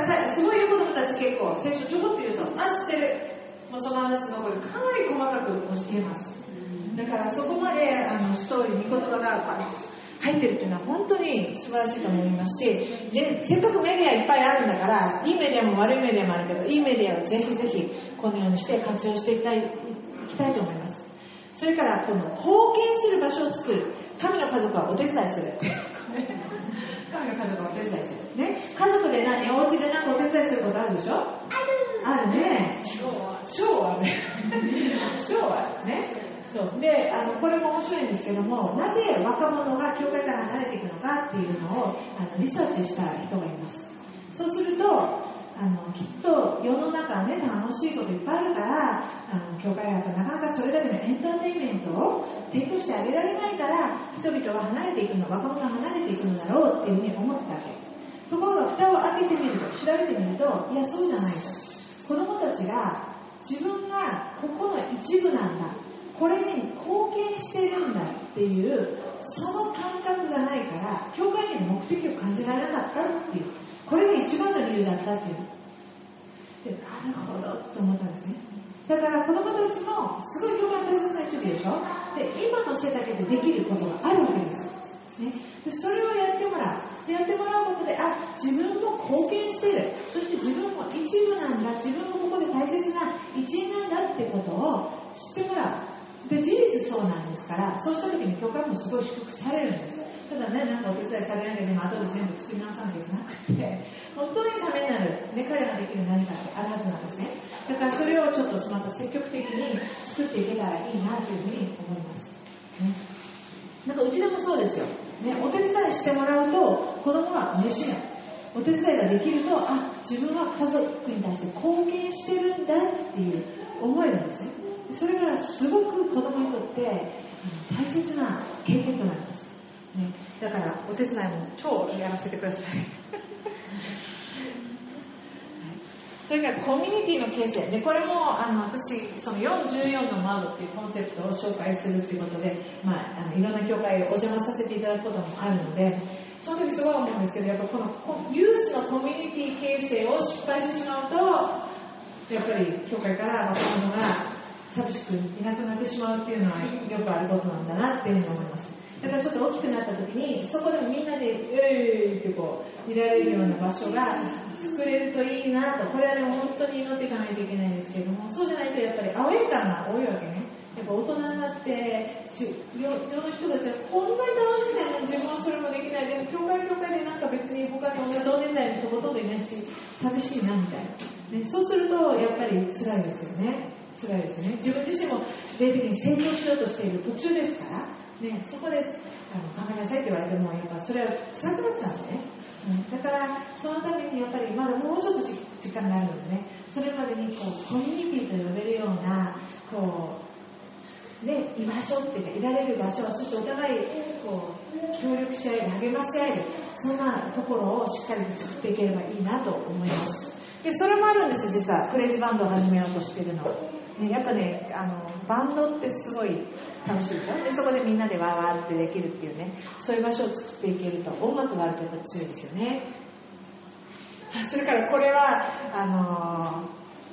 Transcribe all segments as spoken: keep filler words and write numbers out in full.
さすごい子供たち結構聖書ちょこっと言うとあ知ってるもうその話の残りかなり細かく教えます。だからそこまであのストーリー御言葉が入ってるっていうのは本当に素晴らしいと思いますし、でせっかくメディアいっぱいあるんだからいいメディアも悪いメディアもあるけどいいメディアをぜひぜひこのようにして活用していきたい、いきたいと思います。それからこの貢献する場所を作る。神の家族はお手伝いする神の家族はお手伝いする、ね、家族で何お家で何かお手伝いすることあるでしょ。あるね。ショーはねショーはね。そうであのこれも面白いんですけども、なぜ若者が教会から離れていくのかっていうのをあのリサーチした人がいます。そうするとあのきっと世の中ね楽しいこといっぱいあるからあの教会はなかなかそれだけのエンターテインメントを提供してあげられないから人々は離れていくの若者が離れていくのだろうっていうふうに思ってたわけ。ところが蓋を開けてみると調べてみるといやそうじゃないと。子供たちが自分がここの一部なんだこれに貢献してるんだっていうその感覚がないから教会に目的を感じられなかったっていうこれが一番の理由だったっていうでなるほどと思ったんですね。だから子供たちもすごい教会の大切な一部でしょ。で今の世代でできることがあるわけです、ね、でそれをやってもらうやってもらうことであ自分も貢献してるそして自分も一部なんだ自分もここで大切な一員なんだってことを知ってもらう。で事実そうなんですからそうした時に教会もすごい祝福されるんです。ただねなんかお手伝いされなきゃでも後で全部作り直さなきゃいけなくて本当にためになる、ね、彼らができる何かってあるはずなんですね。だからそれをちょっとまた積極的に作っていけたらいいなというふうに思います、ね、なんかうちでもそうですよ、ね、お手伝いしてもらうと子供は嬉しいの。お手伝いができるとあ自分は家族に対して貢献してるんだっていう思えるんですね。それがすごく子供にとって大切な経験となります、ね、だからお手伝いも超やらせてくださいそれからコミュニティの形成でこれもあの私そのよんじゅうよんの窓っていうコンセプトを紹介するということで、まあ、あのいろんな教会をお邪魔させていただくこともあるのでその時すごい思うんですけどやっぱこのユースのコミュニティ形成を失敗してしまうとやっぱり教会から若者が寂しくいなくなってしまうっていうのはよくあることなんだなっていうふうに思います。だからちょっと大きくなった時にそこでもみんなでえーってこういられるような場所が作れるといいなとこれはでも本当に祈っていかないといけないんですけれどもそうじゃないとやっぱりアウェー感が多いわけね。やっぱ大人になって世の人たちはこんなに楽しくないのに自分はそれもできないでも教会教会でなんか別に他に同年代の人ほとんどいないし寂しいなみたいな、ね、そうするとやっぱり辛いですよね。辛いですね。自分自身も霊的に成長しようとしている途中ですから、ね、そこであの頑張りなさいって言われてもやっぱそれは辛くなっちゃうんでね、うん、だからそのためにやっぱりまだもうちょっと時間があるのでねそれまでにこうコミュニティと呼べるようなこう、ね、居場所っていうかいられる場所そしてお互いこう協力し合える励まし合えるそんなところをしっかりと作っていければいいなと思います。でそれもあるんです実はプレイズバンドを始めようとしているのね、やっぱねあのバンドってすごい楽しいですよ。でそこでみんなでワーワーってできるっていうねそういう場所を作っていけると音楽があるとやっぱ強いですよね。それからこれはあの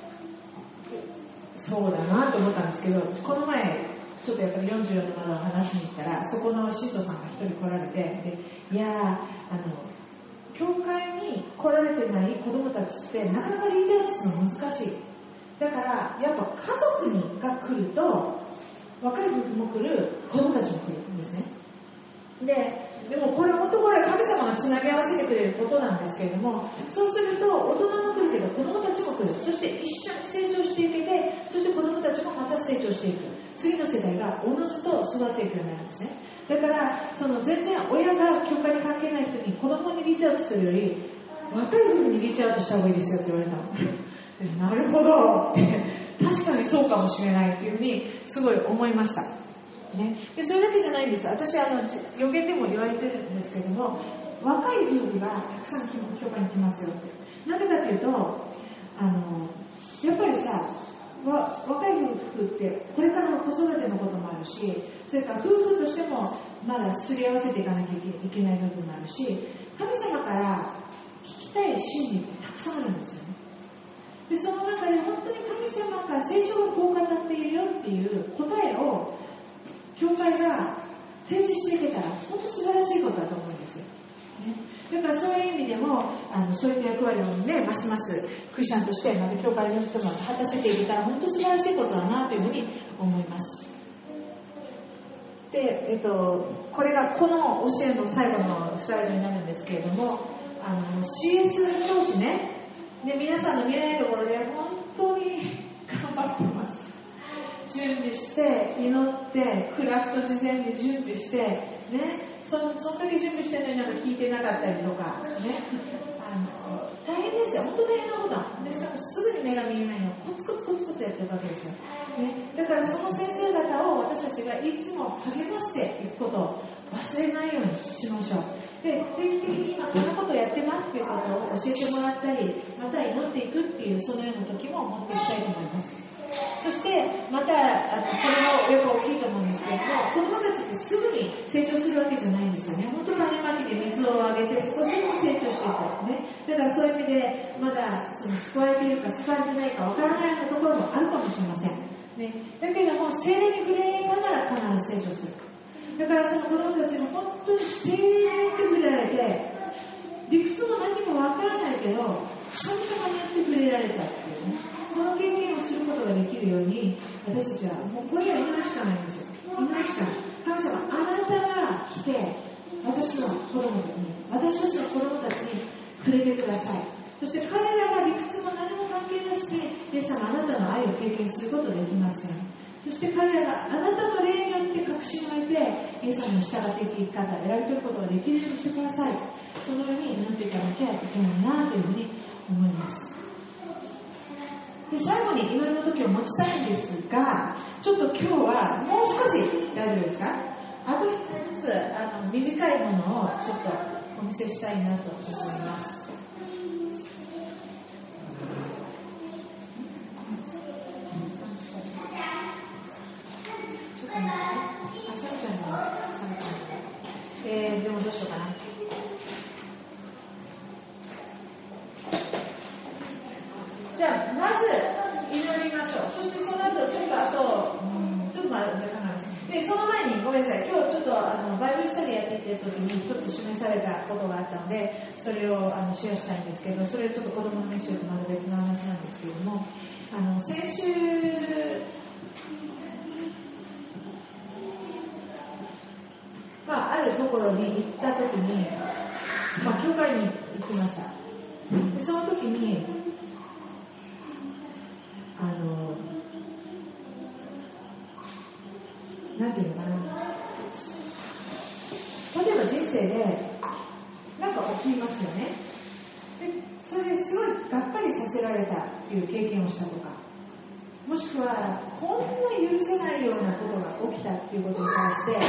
そうだなと思ったんですけどこの前ちょっとやっぱりよんじゅうよんの窓を話しに行ったらそこの信徒さんが一人来られてでいやあの教会に来られてない子供たちってなかなかリーチアウトするの難しい。だからやっぱ家族にが来ると若い夫婦も来る子供たちも来るんですね。ででもこれ本当これ神様がつなぎ合わせてくれることなんですけれどもそうすると大人も来るけど子供たちも来るそして一緒に成長していけてそして子供たちもまた成長していく次の世代がおのずと育っていくようになるんですね。だからその全然親が教会に関係ない人に子供にリーチアウトするより若い夫婦にリーチアウトした方がいいですよって言われたのなるほどって確かにそうかもしれないっていうふうにすごい思いました、ね、でそれだけじゃないんです。私あの予言でも言われてるんですけども若い夫婦がたくさん教会に来ますよってなぜかというとあのやっぱりさわ若い夫婦ってこれからの子育てのこともあるしそれから夫婦としてもまだすり合わせていかなきゃいけない部分もあるし神様から聞ききたい真理ってたくさんあるんですよね。でその中で本当に神様が聖書がこう語っているよっていう答えを教会が提示していけたら本当素晴らしいことだと思うんですよ、ね、だからそういう意味でもあのそういった役割をねますますクリスチャンとしてまた教会の人も果たせていけたら本当素晴らしいことだなというふうに思います。で、えっと、これがこの教えの最後のスライドになるんですけれども、あの シーエス 教師ね、で皆さんの見えないところで本当に頑張ってます。準備して祈ってクラフト事前に準備してね、そのその時準備してるのになんか聞いてなかったりとかね、あの大変ですよ、本当大変なことだ。でしかもすぐに目が見えないのをコツコツコツコツやってるわけですよ、ね、だからその先生方を私たちがいつも励ましていくことを忘れないようにしましょう。で定期的に今こんなことをやってますっていうことを教えてもらったり、また祈っていくっていうそのような時も持っていきたいと思います。そしてまたあのこれもよく大きいと思うんですけれども、子どもたちってすぐに成長するわけじゃないんですよね。本当種まきで水をあげて少しずつ成長していく、ね、だからそういう意味でまだその救われているか救われてないかわからないようなところもあるかもしれません、ね、だけども聖霊に触れながら必ず成長する。だからその子どもたちも本当に聖霊に触れられて、理屈も何もわからないけど神様によって触れられたっていうね、この経験をすることができるように私たちはもうこれは祈るしかないんですよ。祈るしかない。神様、あなたが来て私の子供たちに私たちの子供たちに触れてください。そして彼らが理屈も何も関係なしにイエス様あなたの愛を経験することができますように。そして彼らがあなたの霊によって確信を得てイエス様に従っていく生き方を選び取ることができるようにしてください。そのように祈っていかなきゃいけないなというふうに思います。で最後に祈りの時を持ちたいんですが、ちょっと今日はもう少し大丈夫ですか？あと一つずつあの短いものをちょっとお見せしたいなと思います。えー、でもどうしようかな。じゃあまず祈りましょう。そしてその後ちょっとあと、うん、ちょっと待って考えます。でその前にごめんなさい。今日ちょっとあのバイブルスタディやっていってる時に一つ示されたことがあったので、それをあのシェアしたいんですけど、それはちょっと子供のメッセージとまた別の話なんですけれども、あの先週まあ、あるところに行った時に、まあ、教会に行きました。でその時にあのなんていうのかな、例えば人生でなんか起きますよね。でそれですごいがっかりさせられたっていう経験をしたとか、もしくはこんな許せないようなことが起きたっていうことに対して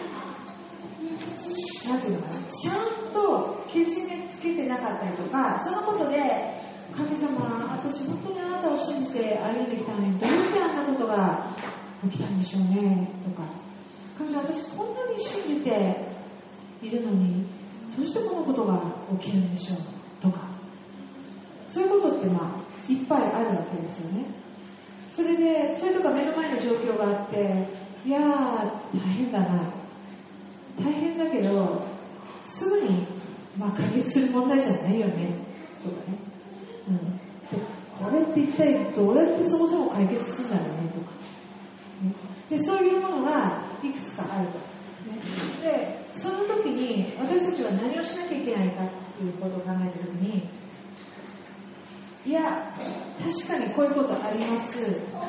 なんていうのかな、ちゃんとけじめつけてなかったりとか、そのことで神様、私本当にあなたを信じて歩んできたのにどうしてあんなことが起きたんでしょうねとか、神様、私こんなに信じているのにどうしてこのことが起きるんでしょうとか、そういうことってまあいっぱいあるわけですよね。それでそれとか目の前の状況があって、いやー大変だな、大変だけどすぐに、まあ、解決する問題じゃないよねとかね、うん、でこれって一体どうやってそもそも解決するんだろうねとか、ね、でそういうものがいくつかあると、ね、でその時に私たちは何をしなきゃいけないかっていうことを考えた時に、いや確かにこういうことあります、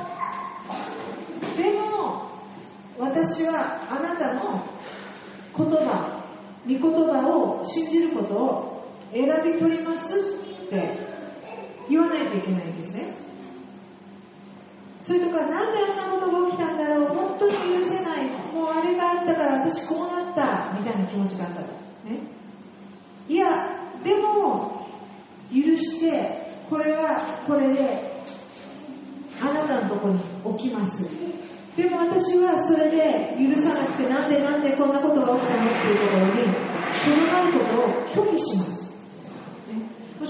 でも私はあなたの言葉、御言葉を信じることを選び取りますって言わないといけないんですね。それとか、なんであんなことが起きたんだろう、本当に許せない、もうあれがあったから私こうなったみたいな気持ちがあったと、ね、いやでも許して、これはこれであなたのところに置きます、でも私はそれで許さなくて、なんでなんでこんなことが起きたのっていうところにとどまることを拒否します、ね、もし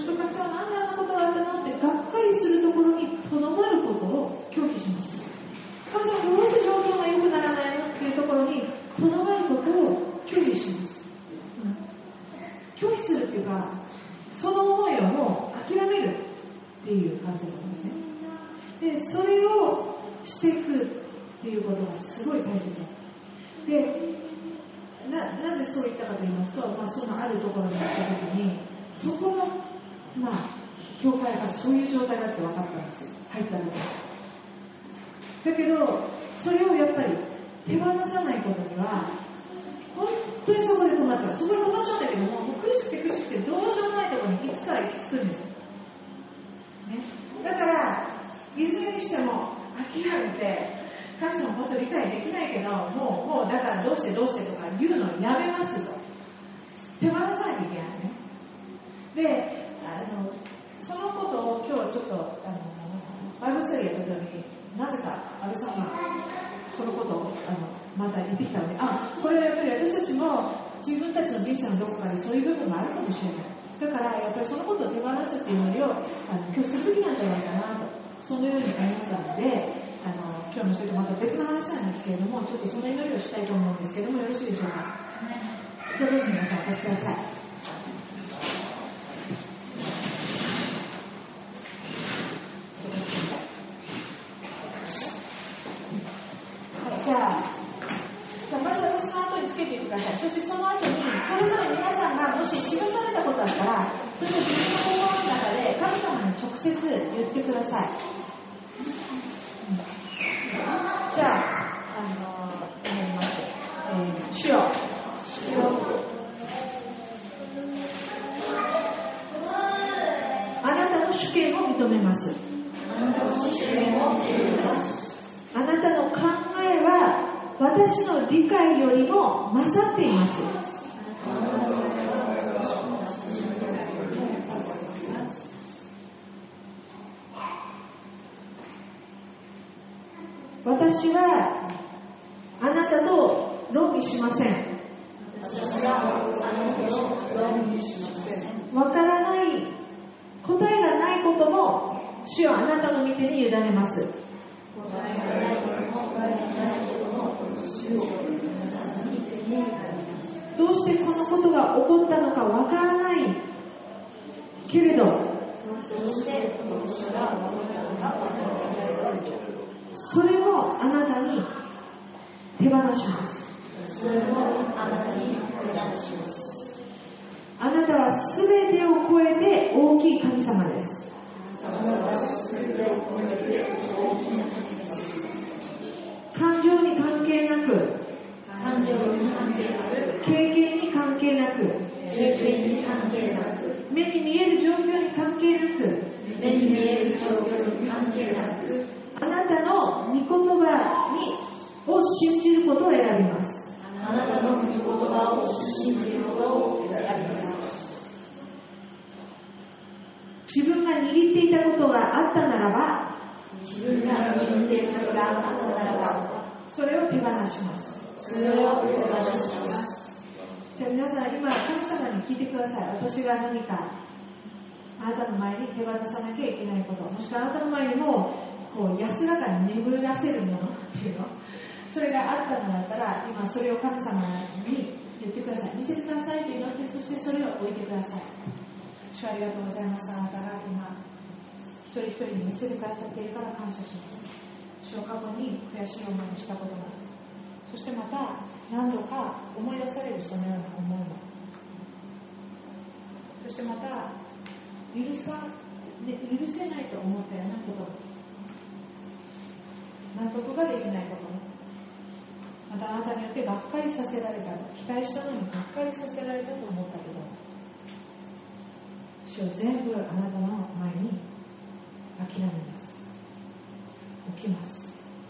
すると神様なんであんなことがあったのってがっかりするところにとどまることを拒否します。神様どうして状況が良くならないのっていうところにとどまることを拒否します、うん、拒否するっていうかその思いをもう諦めるっていう感じなんですね。でそれをしていくっていうことがすごい大切で、な, なぜそう言ったかと言いますと、まあ、そのあるところに行った時にそこの、まあ、教会がそういう状態だって分かったんですよ、入ったのが。だけどそれをやっぱり手放さないことには本当にそこで止まっちゃう。そこで止まっちゃうんだけども、もう苦しくて苦しくてどうしようもないところにいつから行き着くんですよ、ね、だからいずれにしても諦めて神様本当に理解できないけどもう、もうだからどうしてどうしてとか言うのをやめますと手放さなきゃいけないね。であのそのことを今日ちょっとあのバイブルスタディやった時になぜか安倍さんがそのことをあのまた言ってきたので、あ、これはやっぱり私たちも自分たちの人生のどこかでそういう部分があるかもしれない。だからやっぱりそのことを手放すっていうのをあの今日するべきなんじゃないかなと、そのように思ったので、あの今日のそれとまた別の話なんですけれども、ちょっとその祈りをしたいと思うんですけれども、よろしいでしょうか。それです。皆さんお越しください。じゃあ、じゃあまず私の後につけていてください。そしてその後にそれぞれ皆さんがもし記されたことあったら、それを自分の心の中で神様に直接言ってください。じゃあ、あのー、祈ります。えー、主よ、主よ、あなたの主権を認めます。あなたの主権を認めます。あなたの考えは私の理解よりも勝っています。私はあなたと論議しません。私はあなたと論議しません。わからない、答えがないことも主よあなたの御手に委ねます。どうしてこのことが起こったのかわからないけれど、それもあなたに手放します。それもあなたに手放します。あなたはすべてを超えて大きい神様です。感情に関係なく、感情に関係なく、経験に関係なく、経験に関係なく、目に見える状況に関係なく、目に見える状況に関係なく、あなたの御言葉にを信じることを選びます。あなたの御言葉を信じることを選びます。自分が握っていたことがあったならば、自分が握っていたことがあったならば、それを手放します。それを手放します。じゃあ皆さん今神様に聞いてください。私が何かあなたの前に手放さなきゃいけないこと、もしくはあなたの前にもこう安らかに眠らせるものっていうの、それがあったのだったら今それを神様に言ってください。見せてくださいと祈って、そしてそれを置いてください。主ありがとうございます。あなたが今一人一人に見せてくださっているから感謝します。主を過去に悔しい思いをしたことがある。そしてまた何度か思い出されるそのような思いも、そしてまた許さ、ね、許せないと思ったようなことも、納得ができないことも、またあなたによってがっかりさせられた、期待したのにがっかりさせられたと思ったけど、主を全部あなたの前に諦めます。起きます。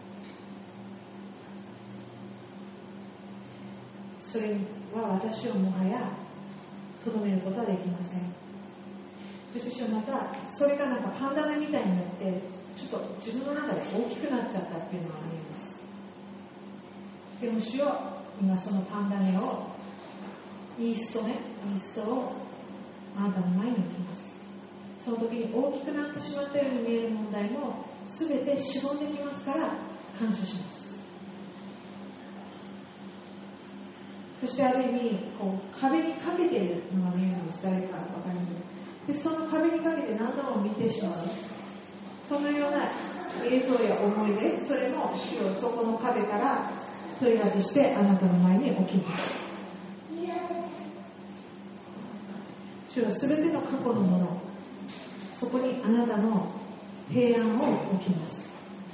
それは私をもはやとどめることはできません。そして主はまたそれがなんかパンダネみたいになってちょっと自分の中で大きくなっちゃったっていうのがあります。でも主よ、今そのパンダネをイーストね、イーストをあなたの前に置きます。 その時に大きくなってしまったように見える問題も全てしぼんできますから感謝します。そしてある意味こう壁にかけているのが見えるんです。誰かわかりますでその壁にかけて何度も見てしまう、そのような映像や思い出、それも主をそこの壁から取り外してあなたの前に置きます。主はすべての過去のもの、そこにあなたの平安を置きます。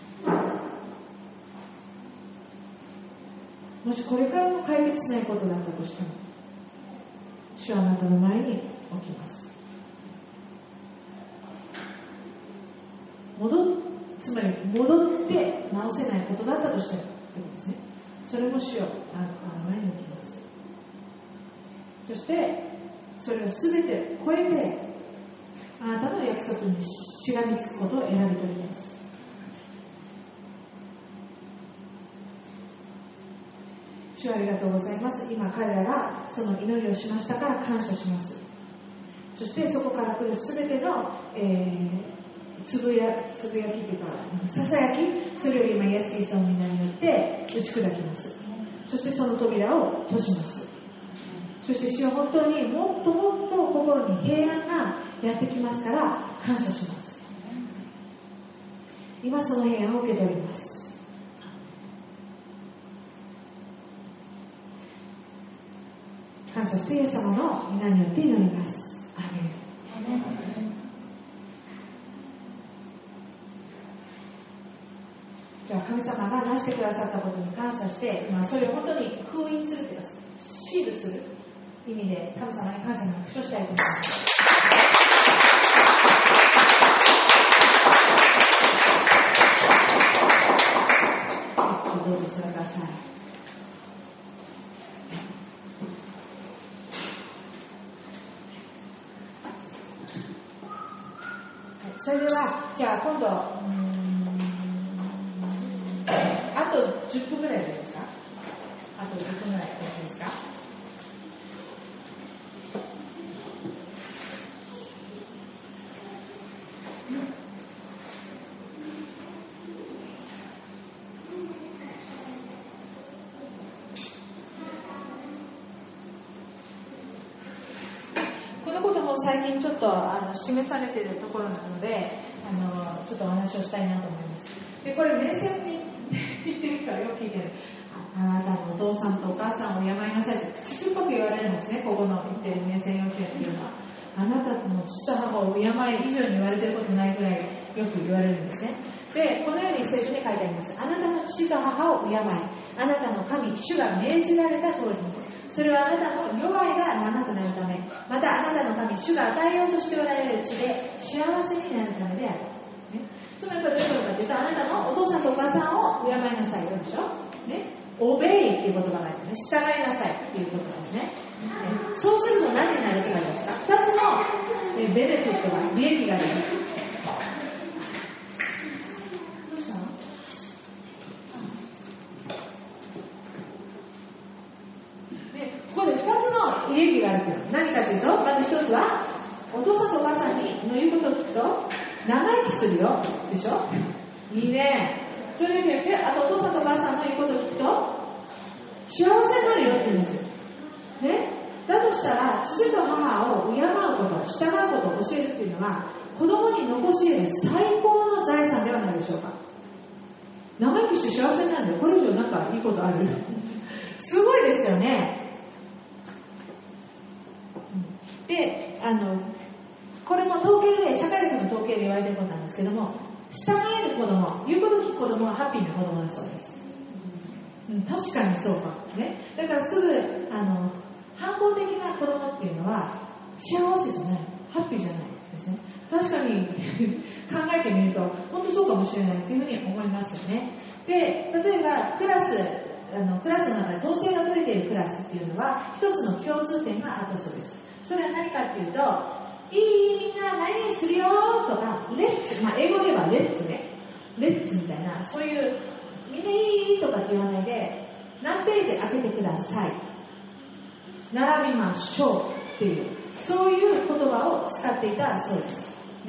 もしこれからも解決しないことだったとしても、主はあなたの前に置きます。戻っつまり戻って直せないことだったとしてもということですね。それも主をあなたの前に置きます。そしてそれを全て超えてあなたの約束にしがみつくことを選び取ります。主ありがとうございます。今彼らがその祈りをしましたから感謝します。そしてそこから来る全ての、えーつぶや、つぶやきというかささやき、それを今イエス・キリストの皆によって打ち砕きます。そしてその扉を閉じます。そして主は本当にもっともっと心に平安がやってきますから感謝します。今その平安を受け取ります。感謝してイエス様の皆によって祈ります。アーメン。じゃあ神様がなしてくださったことに感謝して、まあ、それを本当に封印するというかシールする意味で神様に感謝の拍手をしたいと思います。どうぞそれください。それではじゃあ今度あとじゅっぷんぐらいでいいですか？あとじゅっぷんぐらいよろしいですか？このことも最近ちょっとあの示されているところなので、あのちょっとお話をしたいなと思います。で、これ名声に言ってる人はよく聞いてる。あなたのお父さんとお母さんを敬いなさいって口酸っぱく言われるんですね。ここの言ってる名声幼稚園っていうのは、あなたの父と母を敬い以上に言われてることないぐらいよく言われるんですね。で、このように聖書に書いてあります。あなたの父と母を敬い、あなたの神主が命じられた通りに、それはあなたの弱いが長くなるため、またあなたの神主が与えようとしておられるうちで幸せになるためである。つまりこれどういうことかというと、あなたのお父さんとお母さんを敬いなさいよでしょ、ね、オベイっていう言葉があってね、従いなさいっていうことなんですね。そうすると何になるとかですか？ふたつのベネフィットが、利益があります。どうしたの？で、ここでふたつの利益があるというのは何かというと、まずひとつはお父さんとお母さんにの言うことを聞くと長生きするよでしょ。いいね。それによってあとお父さんとお母さんの言うことを聞くと幸せになるよって言うんですよ、ね、だとしたら父と母を敬うこと、従うことを教えるっていうのは子供に残し得る最高の財産ではないでしょうか。長生きして幸せになるんだよ。これ以上なんかいいことある？すごいですよね。で、あのこれも統計で、社会学の統計で言われていることなんですけども、従える子供、言うことを聞く子供はハッピーな子供だそうです、うん、確かにそうか、ね、だからすぐあの反抗的な子供っていうのは幸せじゃない、ハッピーじゃないですね。確かに考えてみると本当そうかもしれないっていうふうに思いますよね。で、例えばクラスあのクラスの中で統制が取れているクラスっていうのは一つの共通点があったそうです。それは何かっていうと、いい、みんな何々するよとか、レッツ、まあ、英語ではレッツね、レッツみたいな、そういうみんないいとかって言わないで、何ページ開けてください、並びましょうっていう、そういう言葉を使っていたそうです。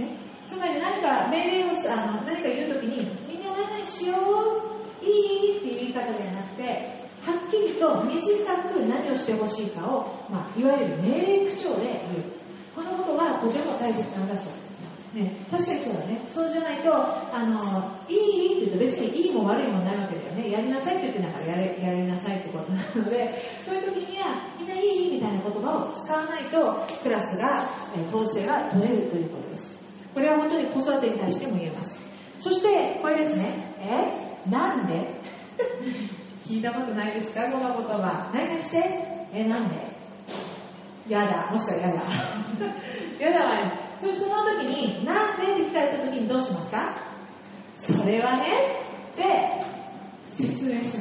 つまり何か命令をあの何か言うときに、みんな何々しよう、いいっていう言い方ではなくて、はっきりと短く何をしてほしいかを、まあ、いわゆる命令口調で言う。このことはとても大切なんだそうです。ね、確かにそうだね。そうじゃないと、あの、いいって言うと別にいいも悪いもないわけだよね。やりなさいって言ってんだからやれ、やりなさいってことなので、そういう時にはみんないいみたいな言葉を使わないと、クラスが、えー、統制が取れるということです。これは本当に子育てに対しても言えます。そして、これですね。えなんで聞いたことないですか、この言葉。何々して、えなんでやだ。もしくはやだ。やだわね。そしてその時に、なんでって聞かれた時にどうしますか？それはね、って説明しない。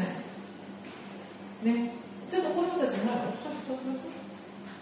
ね。ちょっと子供たちも、ちょっとそうそう。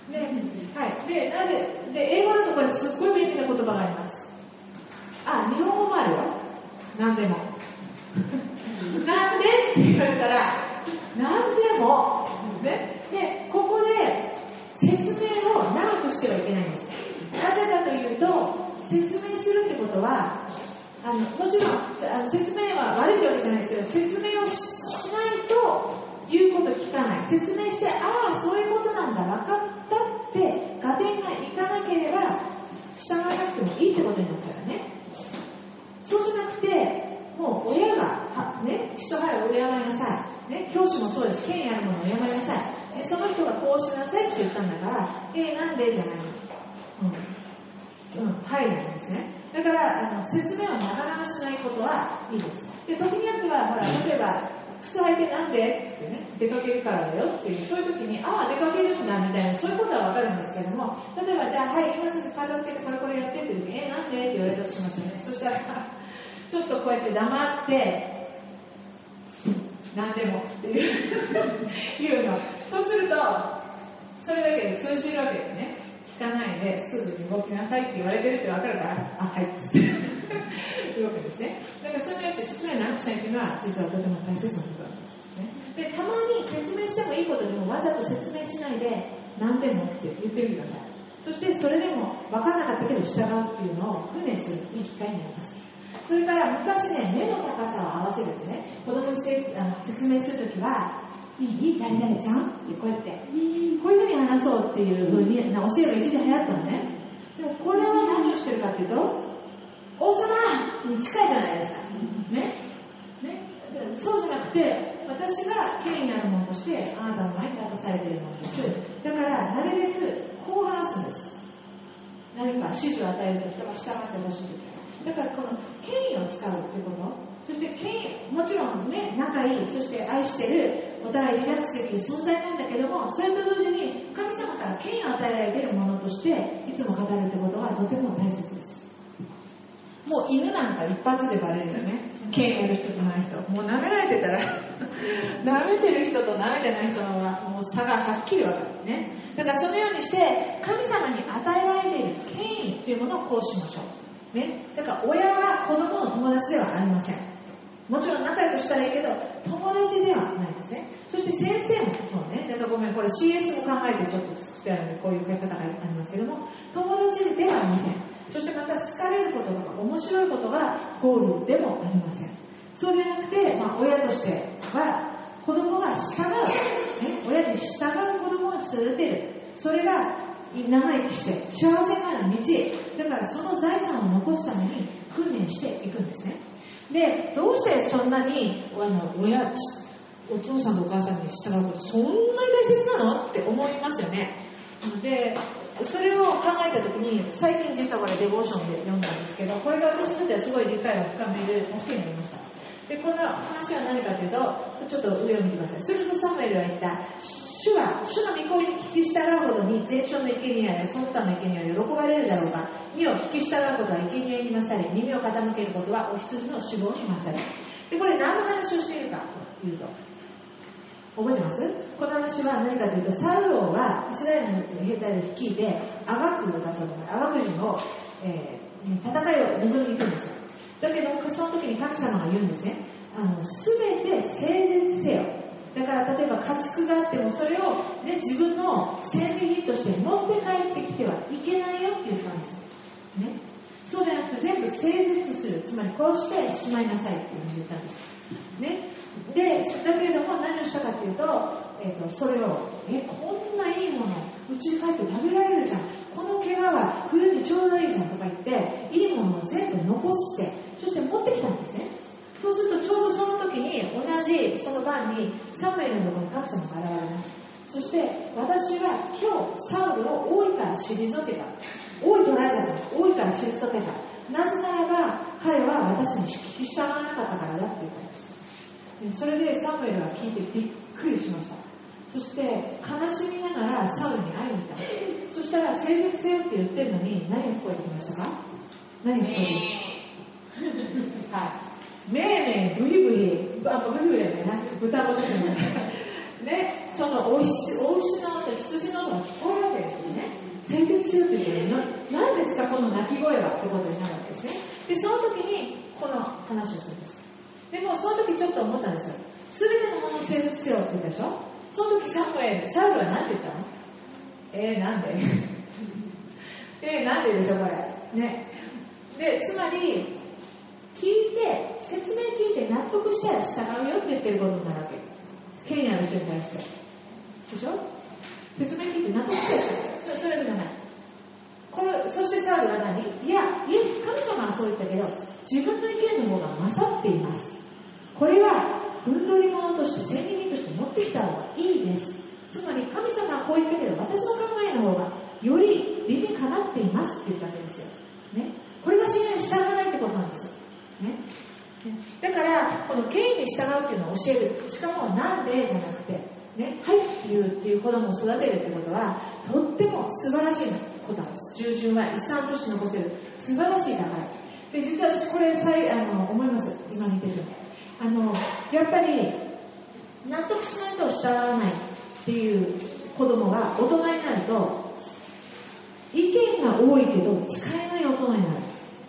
ね。はい。で、なんで、で、英語だとこれすっごい便利な言葉があります。あ、日本語もあるよ。なんでも。なんでって言われたら、なんでも。ね。で、ここで説明を長くしてはいけないんです。なぜかというと、説明するってことは、あのもちろんあの説明は悪いわけじゃないですけど、説明をしないと言うこと聞かない。説明して、ああ、そういうことなんだ、分かったって合点がいかなければ従わなくてもいいってことになっちゃうよね。そうじゃなくて、もう親がは、ね、父と母を敬いなさい、ね、教師もそうです。権威あるものを敬いなさい、ね、その人がこうしなさいって言ったんだから、えー、なんでじゃないの。うん、うん、はいなんですね。だからあの説明をなかなかしないことはいいです。で、時によってはほら、例えば靴履いてなんでってね、出かけるからだよっていう、そういう時に、ああ出かけるんだみたいな、そういうことはわかるんですけども、例えばじゃあはい今すぐ片付けてこれこれやってって言う時に、えなんでって言われたとしますよね。そしたらちょっとこうやって黙ってなんでもっていう言うの。そうするとそれだけで通じるわけですね。聞かないですぐに動きなさいって言われてるって分かるから、あ、はいっつって言うわけですね。だからそれに対して説明なくしないっていうのは実はとても大切なことなんですね。で、たまに説明してもいいことでもわざと説明しないで何でもって言ってみてください。そしてそれでも分からなかったけど従うっていうのを訓練するいい機会になります。それから昔ね、目の高さを合わせるんですね。子供にせあの説明するときは、いい誰々ちゃんってこうやって、こういうふうに話そうっていうふうに教えが一時流行ったのね。でもこれは何をしてるかっていうと、王様に近いじゃないですか。ね。ね。そうじゃなくて、私が権威あるものとして、あなたの前に立たされているものです。だから、なるべくこう話すんです。何か指示を与えるときとか従ってほしいとき。だからこの権威を使うってこと、そして権威、もちろんね、仲いい、そして愛してる、お互いリラックスできる存在なんだけども、それと同時に神様から権威を与えられているものとしていつも語るってことがとても大切です。もう犬なんか一発でバレるよね。権威ある人とない人、もう舐められてたら舐めてる人と舐めてない人はもう差がはっきり分かるね。だからそのようにして神様に与えられている権威っていうものをこうしましょうね。だから親は子供の友達ではありません。もちろん仲良くしたらいいけど友達ではないですね。そして先生もそうね。だからごめん、これ シーエス も考えてちょっと作ってあるのでこういう書き方がありますけども、友達ではありません。そしてまた好かれることとか面白いことがゴールでもありません。そうでなくて、まあ、親としては子供が従う、ね、親に従う子供を育てる、それが長生きして幸せな道へ、だからその財産を残すために訓練していくんですね。で、どうしてそんなにあの親、お父さんとお母さんに従うことそんなに大切なのって思いますよね。で、それを考えたときに最近実はこれデボーションで読んだんですけど、これが私にとってはすごい理解を深める助けになりました。で、この話は何かというと、ちょっと上を見てください。するとサムエルは言った、主は主の御声に聞き従うほどに全焼の生贄やその他の生贄は喜ばれるだろうが、身を聞き従うことは生贄に勝れ、耳を傾けることはお羊の死亡に勝れ。で、これ何の話をしているかというと、覚えてます？この話は何かというと、サウル王はイスラエルの兵隊を率いてアガクだったので、アガク人を、えー、戦いを望みに行くんですよ。だけどその時に神様が言うんですね。あの全て誠実せよ。だから例えば家畜があってもそれを、ね、自分の戦利品として持って帰ってきてはいけないよって言ったんですね。 そうではなくて全部整絶する、つまりこうしてしまいなさいっていうふうに言ったんです、ね、でだけれども何をしたかというと、えー、とそれをえこんないいものうちに帰って食べられるじゃん、この怪我は冬にちょうどいいじゃんとか言っていいものを全部残して、そして持ってきたんですね。そうするとちょうどその時に同じその晩にサムエルのところに神様が現れます。そして私は今日サウルを王位から退けた、王位取られちゃった、王位から退けた、なぜならば彼は私に聞き従わなかったからだって言ったんです。それでサムエルは聞いてびっくりしました。そして悲しみながらサウルに会いに行った。そしたら誠実せよって言ってるのに何が聞こえてきましたか？何が聞こえてきましたはい、めいめいブリブリ、あ、ブリブリだよね、豚の時にね、そのお牛お牛の音、羊の音が聞こえるわけですよね。誠実せよって言ってるのに何ですかこの鳴き声はってことになるわけですね。でその時にこの話をするんです。でもその時ちょっと思ったんですよ。すべてのものを誠実せよって言ったでしょ。その時サムエル、サウルは何て言ったの？えー、なんでえー、なんででしょこれね。でつまり聞いて説明聞いて納得したら従うよって言ってることになるわけ。権威ある人に対してでしょ。説明聞いて納得したらそれじゃないこれ。そしてサウルは何？いや、神様はそう言ったけど自分の意見の方が勝っています。これはふんどり物として戦利品として持ってきた方がいいです。つまり神様はこう言ったけど私の考えの方がより理にかなっていますって言ったわけですよ、ね、これが信仰に従わないってことなんですよ、ね、だからこの権威に従うっていうのを教える。しかもなんでじゃなくて、ね、はいっていうっていう子供を育てるってことはとっても素晴らしいことなんです。従順は遺産として残せる素晴らしい宝で、実は私これあの思います。今見てるあのやっぱり納得しないと従わないっていう子供が大人になると意見が多いけど使えない大人になる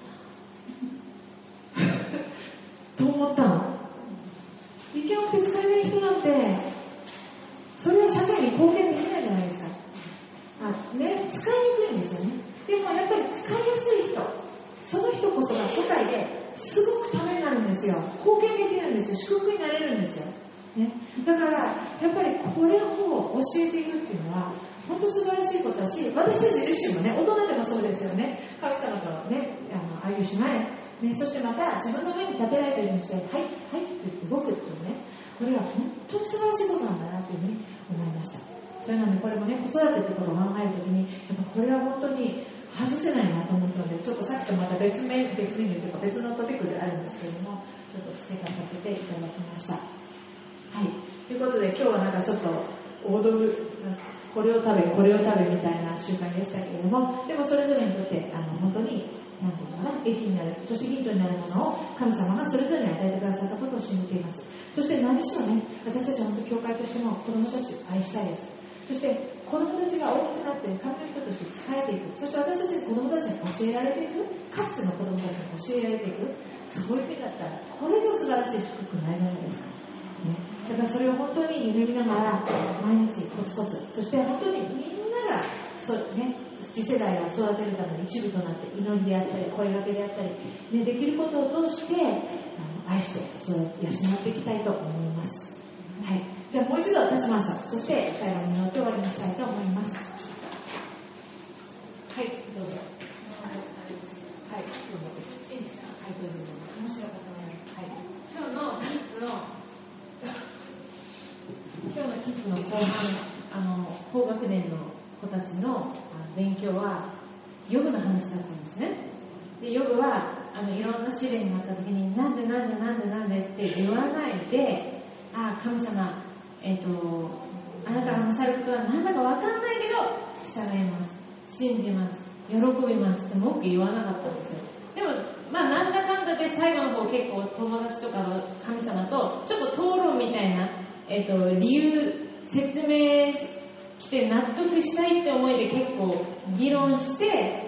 と思ったの。意見多くて使えない人なんてそれは社会に貢献できないじゃないですか。あ、ね、使いにくいんですよね。でもやっぱり使いやすい人、その人こそが社会ですごくためになるんですよ。貢献できるんですよ。祝福になれるんですよ、ね、だからやっぱりこれを教えていくっていうのは本当素晴らしいことだし、私たち自身もね、大人でもそうですよね。神様とね、あの愛をしない、ね、そしてまた自分の上に立てられているようにして、はい、はいって言って動くっていうね、これは本当に素晴らしいことなんだなというふうに思いました。それなのでこれもね、子育てってことを考えるときにやっぱこれは本当に外せないなと思ったので、ちょっとさっきとまた別メ別メニューというか別のトピックであるんですけれども、ちょっと付け足させていただきました。はい、ということで今日はなんかちょっと王道、これを食べこれを食べみたいな習慣でしたけれども、でもそれぞれにとってあの本当に何ていうのかな、益になる、そしてヒントになるものを神様がそれぞれに与えてくださったことを信じています。そして何しろね、私たちは本当教会としても子どもたちを愛したいです。そして子どもたちが大きくなって神の人として仕えていく、そして私たち子どもたちに教えられていく、かつての子どもたちに教えられていく、そういうふうになったらこれぞ素晴らしい祝福ないじゃないですか、ね、だからそれを本当に夢見ながら毎日コツコツ、そして本当にみんながそう、ね、次世代を育てるための一部となって祈りであったり声掛けであったり、ね、できることを通してあの愛してそれを養っていきたいと思います。はい、じゃあもう一度立ちましょう。そして最後に祈って終わりにしたいと思います。はい、どうぞ。はい、どうぞ。いいですか。はい、どうぞ。面白かったね。はい、今日のキッズの今日のキッズの後半、あの高学年の子たちの勉強はヨブの話だったんですね。でヨブはあのいろんな試練があった時になんでなんでなんでなんでって言わないで、あ、神様、えーと、あなたがなさることは何だか分かんないけど従います、信じます、喜びますって文句言わなかったんですよ。でもまあなんだかんだで最後の方結構友達とかの神様とちょっと討論みたいな、えーと、理由説明して納得したいって思いで結構議論して、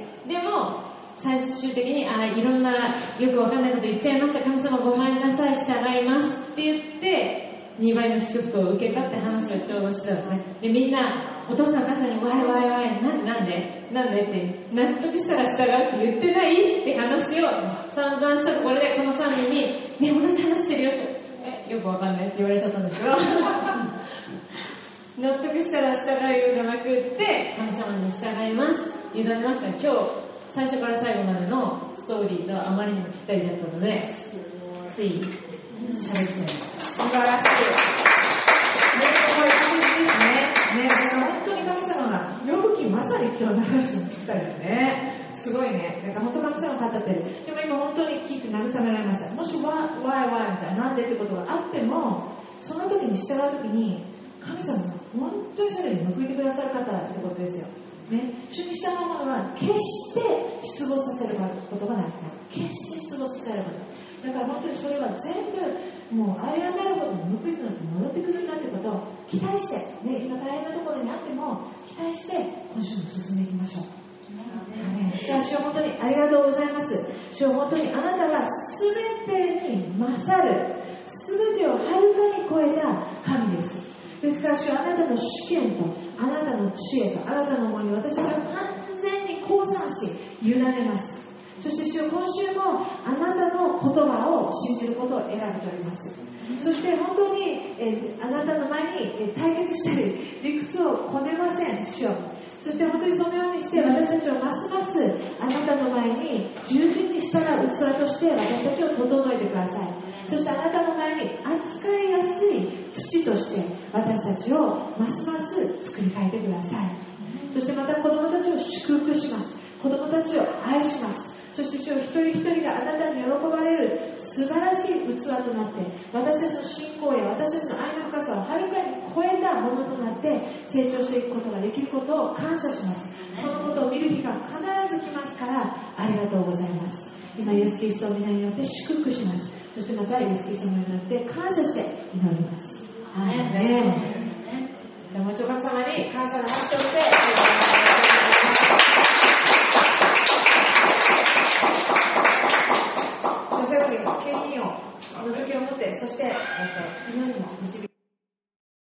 でも最終的にあいろんなよくわかんないこと言っちゃいました、神様ごめんなさい、従いますって言ってにばいの祝福を受けたって話をちょうどしてたんですね。で、みんな、お父さんお母さんにわいわいわい、なんでなんでなんでって納得したら従うって言ってないって話を散々したところで、このさんにんに、ね、同じ話してるよって、え、よくわかんないって言われちゃったんですけど、納得したら従うようじゃなくって、神様に従います、委ねますから、今日、最初から最後までのストーリーとあまりにもぴったりだったので、つい喋っちゃいました。 素晴らしい。これ確実ですね。ね、だから本当に神様が、ヨブ記まさに今日の話にぴったりだね。すごいね。なんか本当神様が語ってる。でも今本当に聞いて慰められました。もしわ、わいわいみたいな、なんでってことがあっても、その時に従う時に、神様が本当にそれに報いてくださる方ってことですよ。ね、主に従うものは決して失望させることがない。決して失望させること。だから本当にそれは全部もうあれがなるほど報いとなって戻ってくるんだってことを期待して、ね、今大変なところにあっても期待して今週も進んでいきましょう。じゃあ主は本当にありがとうございます。主は本当にあなたが全てに勝る、全てをはるかに超えた神です。ですから主はあなたの主権とあなたの知恵とあなたの思いに私たちは完全に降参し委ねます。そして主よ、今週もあなたの言葉を信じることを選び取ります。そして本当に、えー、あなたの前に、えー、対決したり理屈をこねません。主よ、そして本当にそのようにして私たちをますますあなたの前に従順に従う器として私たちを整えてください。そしてあなたの前に扱いやすい土として私たちをますます作り変えてください。そしてまた子供たちを祝福します。子供たちを愛します。そして主よ、一人一人があなたに喜ばれる素晴らしい器となって私たちの信仰や私たちの愛の深さをはるかに超えたものとなって成長していくことができることを感謝します。そのことを見る日が必ず来ますからありがとうございます。今イエスキリストの皆によって祝福します。そしてまたイエスキリストの皆によって感謝して祈ります。アーメン。じゃあもう一度神様に感謝の話をして最後に景品をの時を持って、そして、えっと、祈りも導き